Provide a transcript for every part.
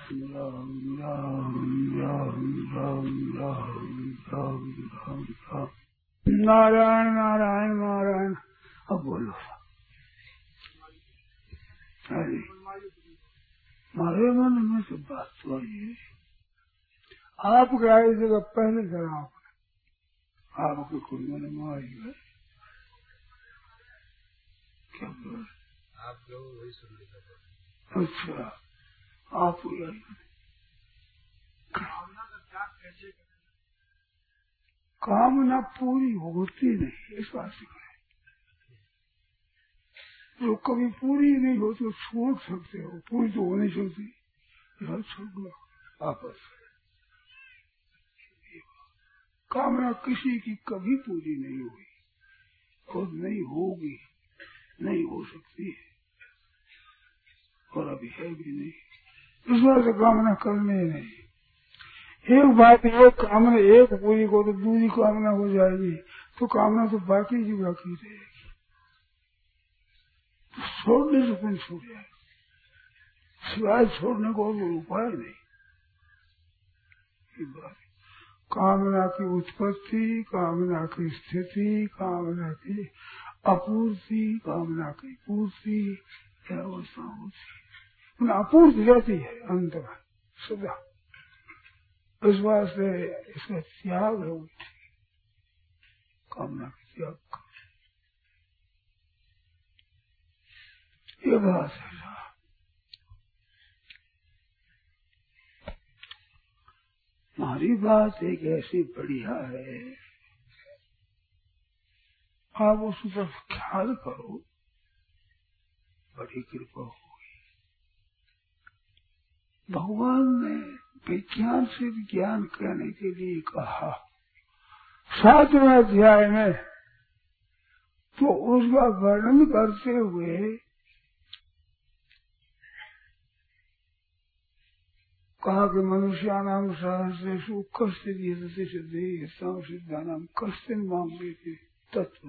राम राम राम राम राम राम राम राम नारायण नारायण नारायण। अब बोलो अरे हमारे मन में तो बात तो ये आप गए जगह पहले जरा आपके कोई मन में आई है क्या बोल आप लोग वही सुन लेते। अच्छा आप कामना पूरी होती नहीं इस बात से जो कभी पूरी नहीं हो तो छोड़ सकते हो, पूरी तो हो नहीं सकती छोड़ दो आपस। कामना किसी की कभी पूरी नहीं हुई और नहीं होगी, नहीं हो सकती है और अभी है भी नहीं। इस बात से कामना करने नहीं। एक बात ये कामना एक पूरी को तो दूसरी कामना हो जाएगी तो कामना तो बाकी की बाकी रहेगी। तो छोड़ने से कौन छूट जाए, सिवाय छोड़ने को कोई उपाय नहीं। कामना की उत्पत्ति, कामना की स्थिति, कामना की अपूर्ति, कामना की पूर्ति अवस्था होती है, अपूर्ति रहती है अंत में सदा। इस बात से इसका त्याग है, कामना का त्याग का ये बात है। हमारी बात एक ऐसी बढ़िया है, आप उस पर ख्याल करो, बड़ी कृपा होगी। भगवान ने विज्ञान से ज्ञान कहने के लिए कहा 7वें अध्याय में, तो उसका वर्णन करते हुए कहा कि मनुष्यानाम सहस्रेषु कश्चित् सिद्धानाम कश्चिन् मां वेति तत्व।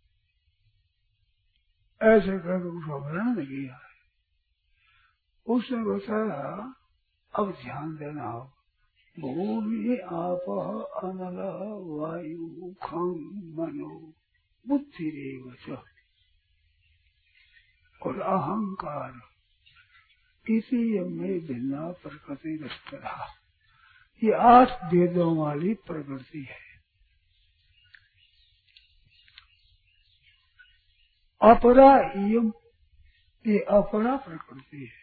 ऐसे कहकर उसका वर्णन किया है। उसने बताया अब ध्यान देना हो, भूमि आप अनल वायु खं मनो बुद्धि रेव और अहंकार इसी में भिन्ना प्रकृति रहा। ये 8 वेदों वाली प्रकृति है। अपरा इयम, ये अपरा प्रकृति है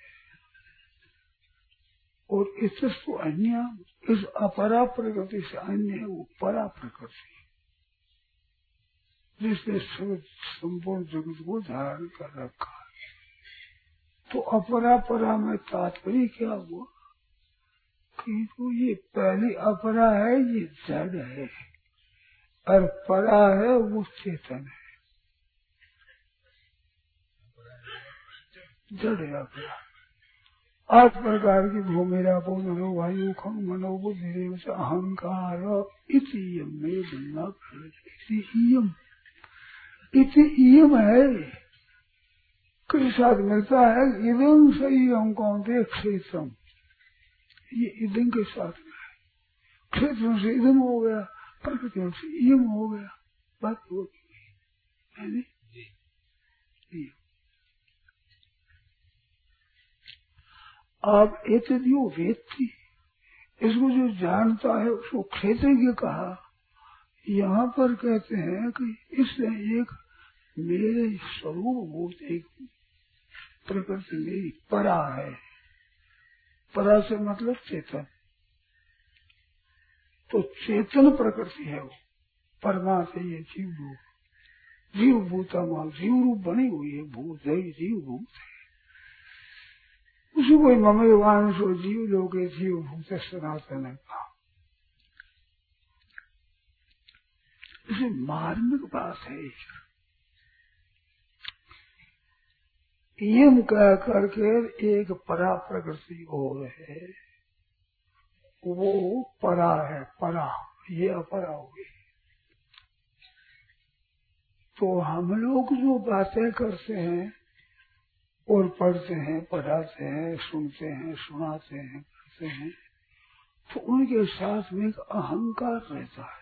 और इससे अन्य, इस अपरा प्रकृति से अन्य है वो परा प्रकृति जिसने संपूर्ण जगत को धारण कर रखा है। तो अपरा परा में तात्पर्य क्या हुआ कि तो ये पहली अपरा है, ये जड़ है और परा है वो चेतन है। जड़ है अपरा। 8 प्रकार की भूमिरापो नरो वायु खं मनो बुद्धि अहंकार इति में भिन्ना इयम है। किस साथ मिलता है इदम सही हम कौन थे क्षेत्रम, ये इदम के साथ में है। क्षेत्र से इदम हो गया, प्रकृति से इयम हो गया, बात हो गई। आप एतद्यो वेत्ति, इसको जो जानता है उसको क्षेत्रज्ञ कहा। यहाँ पर कहते हैं कि इसने एक मेरे स्वरूप भूत एक प्रकृति मेरी परा है। परा से मतलब चेतन, तो चेतन प्रकृति है वो। परमा से ये जीव रूप, जीव भूता माल जीव रूप बनी हुई है, भूत है जीव भूत है। उसी कोई ममेवान सो जीव लोगे जीव भूत सनातन का। इसे मार्मिक बात है। यम कह करके एक परा प्रकृति और है, वो परा है, परा ये अपरा होगी। तो हम लोग जो बातें करते हैं और पढ़ते हैं, पढ़ाते हैं, सुनते हैं, सुनाते हैं, करते हैं, तो उनके साथ में एक अहंकार रहता है।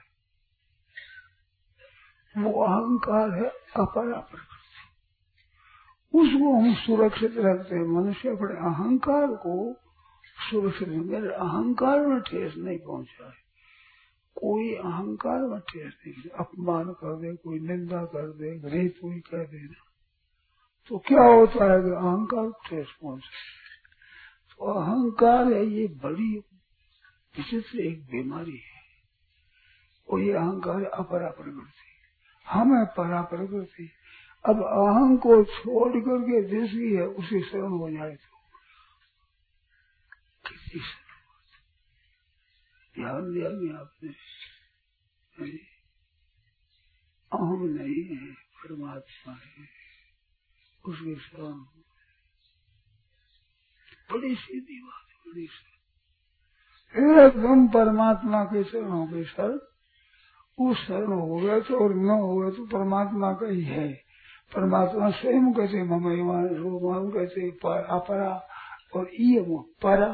वो अहंकार है अपरा प्रकृति। उसको हम सुरक्षित रखते हैं। मनुष्य अपने अहंकार को सुरक्षित, मेरे अहंकार में ठेस नहीं पहुंचा है। कोई अहंकार में ठेस नहीं, अपमान कर दे, कोई निंदा कर दे, गरीब कोई कह देना, तो क्या होता है कि अहंकार ठेस पहुंचे। तो अहंकार है ये बड़ी विचित्र एक बीमारी है। और ये अहंकार है अपरा प्रकृति, हम है परा प्रकृति। अब अहं को छोड़ करके जिसकी है उसी शरण हो जाए तो किसी ध्यान दिया नहीं आपने? अहम नहीं है, परमात्मा है, उसकी शरण। बड़ी सीधी बात, बड़ी एकदम परमात्मा के शरण हो गए सर। उस शरण हो गया तो और न हो गया तो परमात्मा का ही है। परमात्मा स्वयं कहते मम कहते अपरा और ये परा।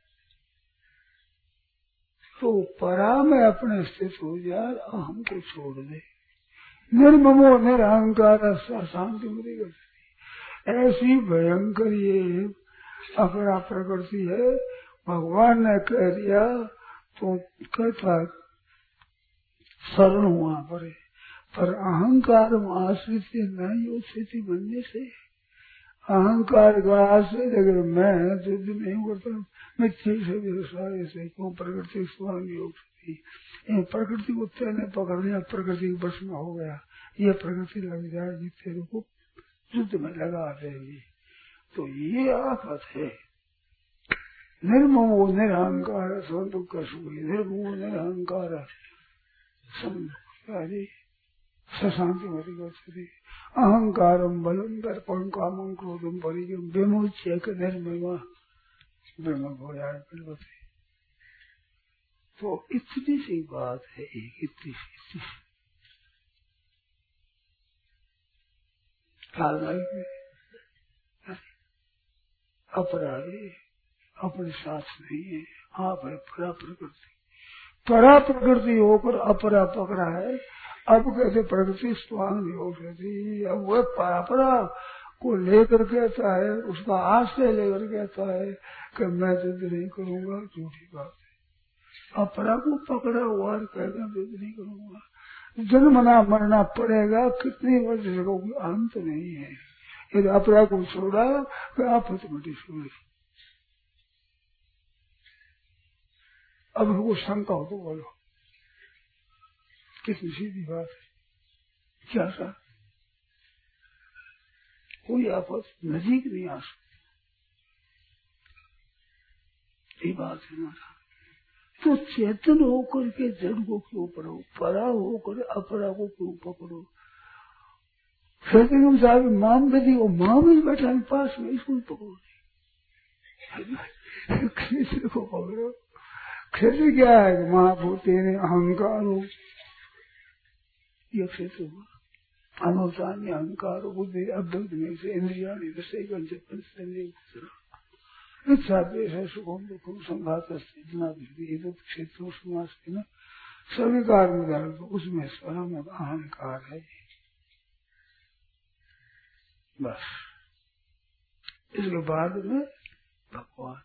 तो परा में अपने स्थित हो जाए, अहम को छोड़ दे। निर्ममो निरहंकार शांति मुझे करती। ऐसी भयंकर ये अपरा प्रकृति है। भगवान ने कह दिया तो कहता शरण हुआ पर अहंकार आश्रित नहीं हो स्थिति बनने से। अहंकार का आश्रित अगर मैं युद्ध नहीं करता, मैं ठीक से व्यवसाय से क्यों प्रकृति स्वांग योग सकती। प्रकृति को तेने पकड़ लिया, प्रकृति के बस में हो गया, ये प्रकृति लग जाएगी तेरे को, युद्ध में लगा देगी। तो ये आफत है। निर्ममो निरहंकार दुख का सुख। निर्ममो निरहंकार शांति मति गच्छति। अहंकारम बलम दर्पण कामं क्रोधम परिजम विमुच्य निर्ममा ब्रह्म हो जाए बिलवती। तो इतनी सी बात है, एक इतनी सी अपराधी अपने साथ नहीं है। आप है परा प्रकृति। परा प्रकृति होकर अपरा पकड़ा है। अब कहते प्रकृति स्वांग नहीं हो सकती। अब वह परापरा को लेकर कहता है, उसका आश्रय लेकर कहता है कि मैं युद्ध नहीं करूंगा, झूठी बात है। अपरा को पकड़ा हुआ कहता युद्ध नहीं करूंगा, जन्मना मरना पड़ेगा, कितनी वर्ष लगोगे, अंत नहीं है। यदि अपरा को छोड़ा तो आफत मटी छोड़ी। अब वो शंका हो तो बोलो, कितनी सीधी बात है। क्या सा कोई आफत नजीक नहीं आ सकती, ये बात है हमारा। तो चेतन होकर के जड़ को क्यों पढ़ो, परा होकर अपरा को क्यों पकड़ो। सत्यम साहब माम गति वो माम ही बैठा है पास में, इसको पकड़ो। क्षेत्र को पकड़ो। क्षेत्र क्या है? महाभूति ने अहंकार हो, यह क्षेत्र हुआ। अनुसान्य अहंकार बुद्धि अभ्युत में से इंद्रिया इच्छा देश सुखम दुखम संघात क्षेत्र समास के न स्वीकार में डाल दो, उसमें स्वयं में अहंकार है। बस इसके बाद में भगवान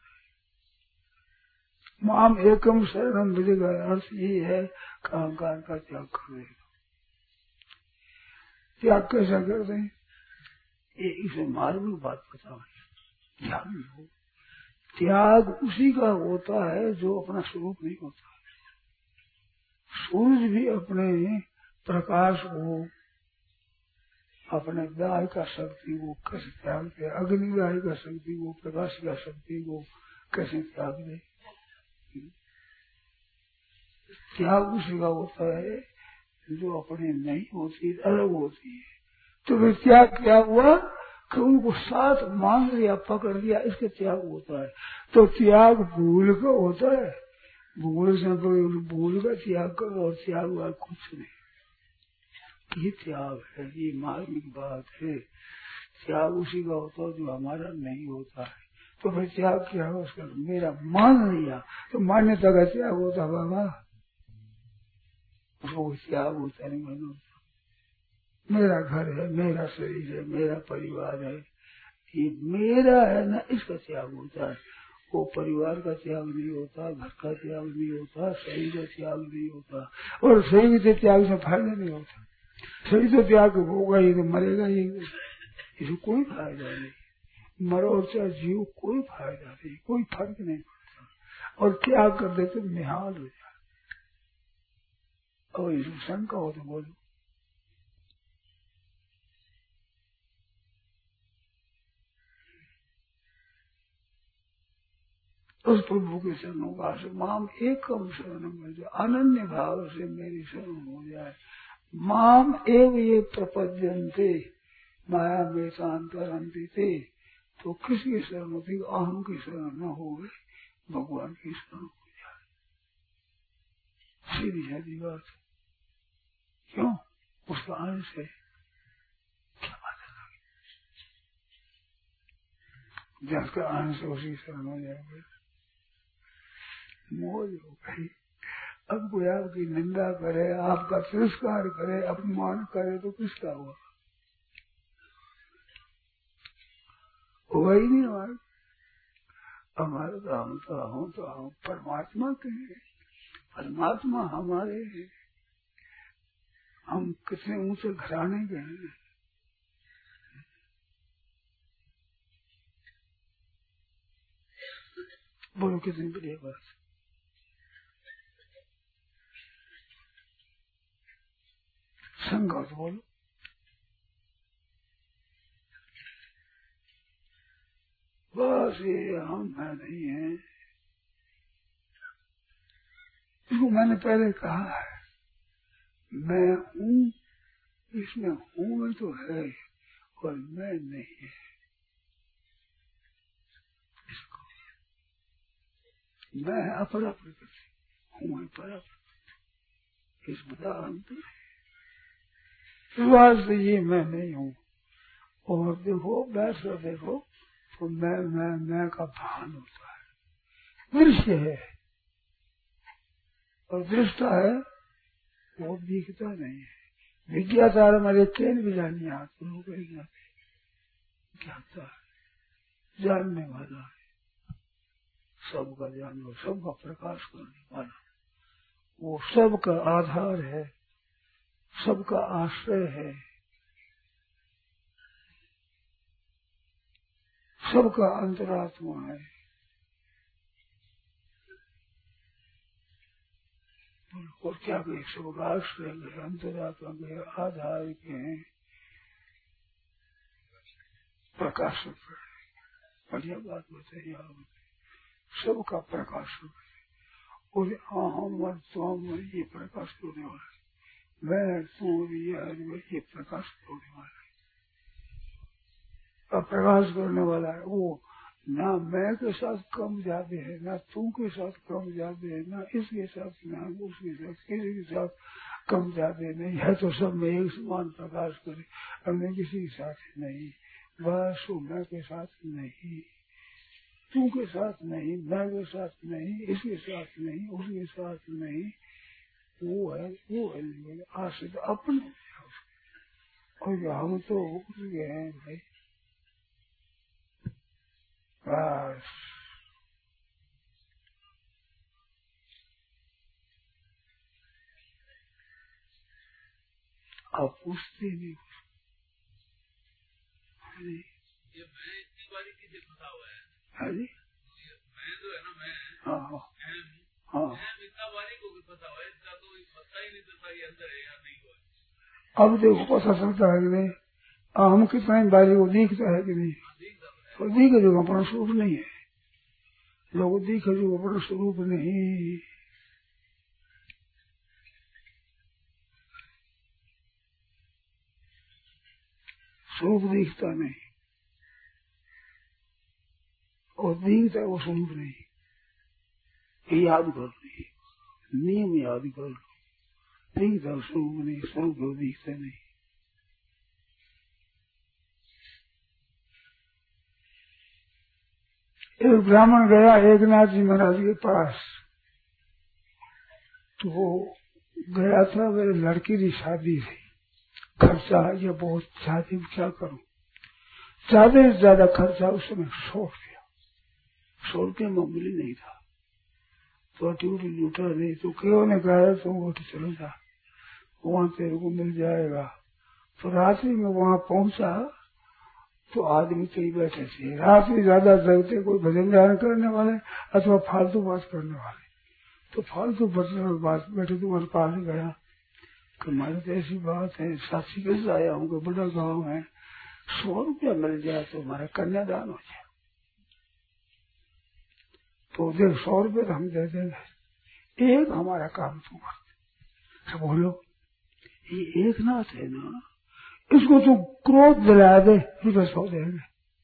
माम एकम शरणम विजय। अर्थ ये है कि अहंकार का त्याग कर देगा। त्याग कैसा कर दें, इसे मार्मिक बात बताओ, ध्यान हो। त्याग उसी का होता है जो अपना स्वरूप नहीं होता। सूरज भी अपने प्रकाश को, अपने दाह का शक्ति को कैसे त्याग दे, अग्निदाह का शक्ति को, प्रकाश का शक्ति को कैसे त्याग दे। त्याग उसी का होता है जो अपने नहीं होती, अलग होती है। तो वे त्याग क्या हुआ कि उनको साथ मान लिया, पकड़ लिया, इसके त्याग होता है। तो त्याग भूल का होता है, भूल से भूल का त्याग करो और त्याग हुआ कुछ नहीं। ये त्याग है, ये मार्मिक बात है। त्याग उसी का होता है जो हमारा नहीं होता है। तो फिर त्याग क्या है उसका? मेरा मान लिया तो मान्यता का त्याग होता बाबा, उसको त्याग होता नहीं मानो। मेरा घर है, मेरा शरीर है, मेरा परिवार है, ये मेरा है ना, इसका त्याग होता है। वो परिवार का त्याग नहीं होता, घर का त्याग नहीं होता, शरीर का त्याग नहीं होता। और शरीर के त्याग से फायदा नहीं होता। शरीर तो त्याग होगा ही तो मरेगा ही, इसे कोई फायदा नहीं। मरो और चाहे जीव कोई फायदा नहीं, कोई फर्क नहीं पड़ता। और त्याग कर दे तो निहाल हो जाए। और इसमें शंका हो तो बोलो। उस प्रभु के शरणों का माम एकम शरण में जो अनन्य भाव से मेरी शरण हो जाए। माम एव ये प्रपद्यन्ते माया वेशांतरंती थे, तो किसकी शरण होती? अहम की शरण न हो, भगवान की शरण हो जाए। सीधी साधी बात। क्यों? उसका अंश है। क्या बात है? जिसका अंश उसी शरण हो जाएगा, मौज हो गई। अब कोई आपकी निंदा करे, आपका तिरस्कार करे, अपमान करे तो किसका हुआ? हुआ ही नहीं हमारे। हमारे तो हम परमात्मा के हैं, परमात्मा हमारे हैं। हम कितने ऊंचे घराने के हैं। बोलो कितनी बढ़िया बात। संघर्ष बोलो। बस ये हम है नहीं है। इसको मैंने पहले कहा है, मैं हूँ, इसमें हूँ में तो है और मैं नहीं है। मैं अपरा प्रकृति हूँ, मैं परा प्रकृति। इस बता अंतर शुरुआत से ये मैं नहीं हूँ। और देखो बैठ कर देखो तो मैं का भान होता है। दृश्य है और दृष्टा है, वो दिखता नहीं है। विज्ञातार हमारे तेल भी जानिए हाथ ज्ञाता है, जानने वाला है, सबका जानवर, सबका प्रकाश करने वाला, वो सबका आधार है, सबका आश्रय है, सबका अंतरात्मा है। और क्या कहे? सबका आश्रय के, अंतरात्मा के, आधार के हैं, प्रकाशक है। बढ़िया बात बताइए आप। सबका प्रकाशक है। और हम और तुम ये प्रकाश होने वाला है, मैं तू ये प्रकाश होने वाला है। अब प्रकाश करने वाला है वो ना मैं के साथ कम जाते है, ना तू के साथ कम जाते है, ना इसके साथ, ना उसके साथ, किसी के साथ कम जाते नहीं है। तो सब में एक समान प्रकाश करे, हमने किसी के साथ नहीं। बस वो मैं के साथ नहीं, तू के साथ नहीं, मैं के साथ नहीं, इसके साथ नहीं, उसके साथ नहीं। वो है आश्रित अपने। और हम तो उसके हैं भाई। बस आप पूछते नहीं। ये मैं इतनी बारी की फंसा हुआ है। हाँ जी, मैं तो है ना, मैं हाँ इतना बारी को भी फंसा हुआ है, इसका तो पता ही नहीं चलता ये अंदर है या नहीं हुआ। अब देखो पता चलता है कि नहीं, हम कितना बारी वो दिखता है कि नहीं? तो दिखे जो अपना स्वरूप नहीं है, लोग दिखे जो अपना स्वरूप नहीं। स्वरूप दिखता नहीं और दिखता है वो स्वरूप नहीं। ये याद कर ली, नियम याद कर लो। दिखता स्वरूप नहीं, स्वरूप दिखता नहीं। एक ब्राह्मण गया एकनाथ जी महाराज के पास, तो वो गया था, मेरे लड़की की शादी थी, खर्चा ये बहुत शादी में क्या करूं, ज्यादा से ज्यादा खर्चा उसने 100 रुपया, 100 रुपया मामूली नहीं था। तो ड्यूटी लूटा नहीं, तो क्यों ने कहा तुम उठ चलो जा, वहां तेरे को मिल जाएगा। तो रात्रि में वहां पहुंचा तो आदमी कई बैठे थे, रात्रि ज्यादा जगते, कोई भजन ध्यान करने वाले अथवा फालतू बात करने वाले। तो फालतू बात बैठे, तुम्हारे पास गया कि हमारे तो ऐसी बात है, साथी कैसे आया हूँ, बड़ा गांव है, 100 रुपया मिल जाए तो हमारा कन्यादान हो जाए। तो देख 100 रुपये तो हम दे देंगे, एक हमारा काम तुम करते। तो बोलो ये एक नाथ है ना, इसको तू क्रोध दिला दे, रुपये 100 देंगे।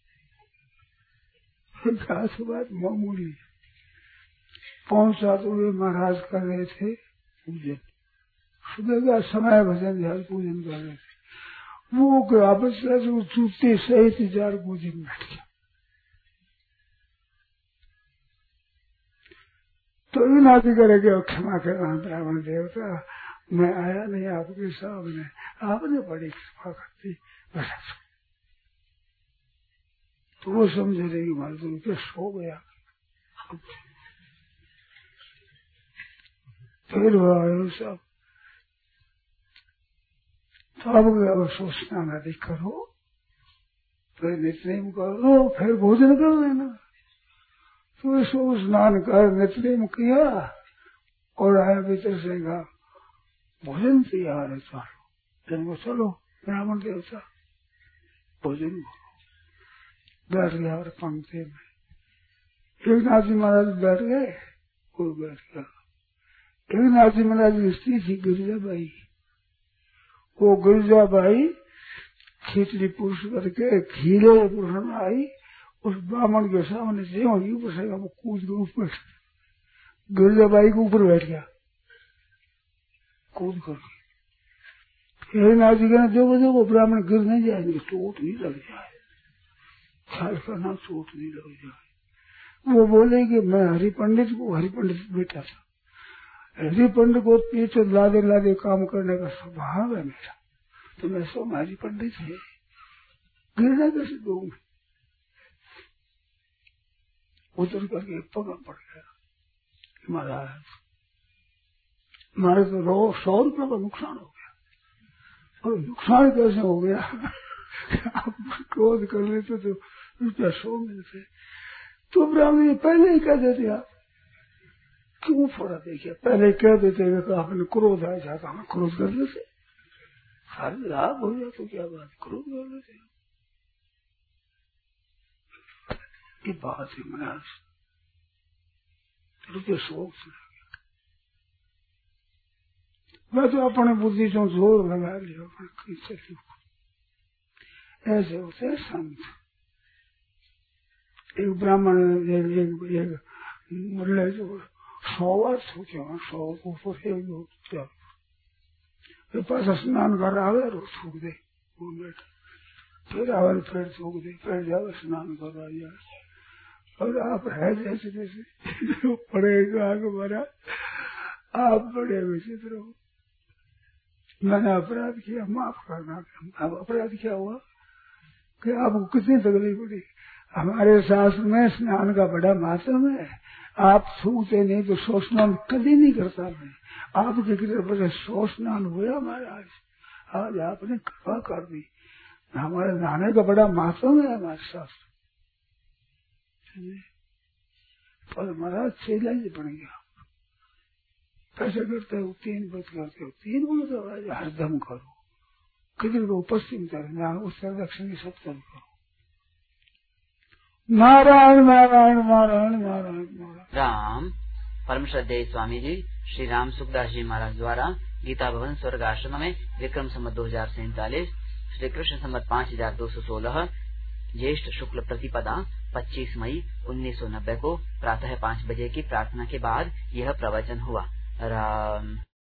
बात मामूली। पहुंचा तो वे महाराज कर रहे थे पूजन, सुबह का समय भजन ध्यान पूजन कर रहे थे। वो वापस जूते सहित 4 पूजन बैठ गया। तो विनाती करेगा, क्षमा करना ब्राह्मण देवता, मैं आया नहीं आपके सामने, आपने बड़ी कृपा करती। तो वो समझ रहे कि मारे तो रुपये सो गया। फिर वो आयो सब, तो अब सोचना नदी करो, फिर नित्यनेम करो, फिर भोजन कर लेना। तो सो स्नान कर नित्यनेम किया और आया भीतर से कहा भोजन तैयार है, चलो चलो ब्राह्मण देवता भोजन करो। बैठ गया और पंक्ति में एक नाथ जी महाराज बैठ गए, कोई बैठ गया। एक नाथ जी महाराज की स्त्री थी गिरिजाबाई, वो गिरिजाबाई खिचड़ी पुरुष करके खीले पुरुष आई, उस ब्राह्मण के सामने से वो कूद के ऊपर, गिरिजाबाई के ऊपर बैठ गया कूद कर। फिर नाथ जी कहना देखो ब्राह्मण गिर नहीं जाएंगे, चोट नहीं लग जाए, ख्याल करना चोट नहीं लग जाए। वो बोले कि मैं हरि पंडित बेटा था, हरि पंडित को पीछे लादे लादे काम करने का स्वभाव है मेरा, तो मैं सो हरि पंडित है, गिरना कैसे दूंगा। उतर करके पगा पड़ गया, महाराज हमारे तो 100 रुपये का नुकसान हो गया। और नुकसान कैसे हो गया, आप क्रोध कर लेते तो रुपया 100 मिलते। तो ब्राह्मण पहले ही कह देते, आप क्यों फोड़ा देखिए, पहले कह देते कि आपने क्रोध आ जाता, हम क्रोध कर लेते, सारे लाभ हो जाए तो क्या बात, क्रोध कर लेते। ये बात है महाराज, रुपये 100 से मैं तो अपने बुद्धि से जोर लगा लिया, ऐसे होते संत। एक ब्राह्मण एक मुरले जो 100 वर्ष हो गया, 100 ऊपर एक पास स्नान कर रहा है, थूक दे फिर आवर, फिर थूक दे, फिर जाओ स्नान कर रहा है। और आप है जैसे जैसे पड़ेगा हमारा, आप बड़े विचित्र हो, मैंने अपराध किया, माफ करना। अब अपराध क्या हुआ कि आपको कितनी तकलीफ पड़ी। हमारे शास्त्र में स्नान का बड़ा महत्व है, आप छूते नहीं तो 100 स्नान कभी नहीं करता मैं, आपके कृपा से 100 स्नान हुआ महाराज, आज आपने कृपा कर दी। हमारे नहाने का बड़ा महत्व है हमारे शास्त्र, पर महाराज चेला ही बन गया। कैसे करते हो, 3 व्रत करते हो, 3 व्रत हरदम करो, किधर को पश्चिम तरफ, उत्तर दक्षिण सब तरफ करो, नारायण नारायण नारायण नारायण नारायण। राम परम श्रद्धेय स्वामी जी श्री राम सुखदास जी महाराज द्वारा गीता भवन स्वर्ग आश्रम में विक्रम संवत 2047 श्री कृष्ण संवत 5216 ज्येष्ठ शुक्ल प्रतिपदा 25 मई 1990 को प्रातः 5 बजे की प्रार्थना के बाद यह प्रवचन हुआ। राम।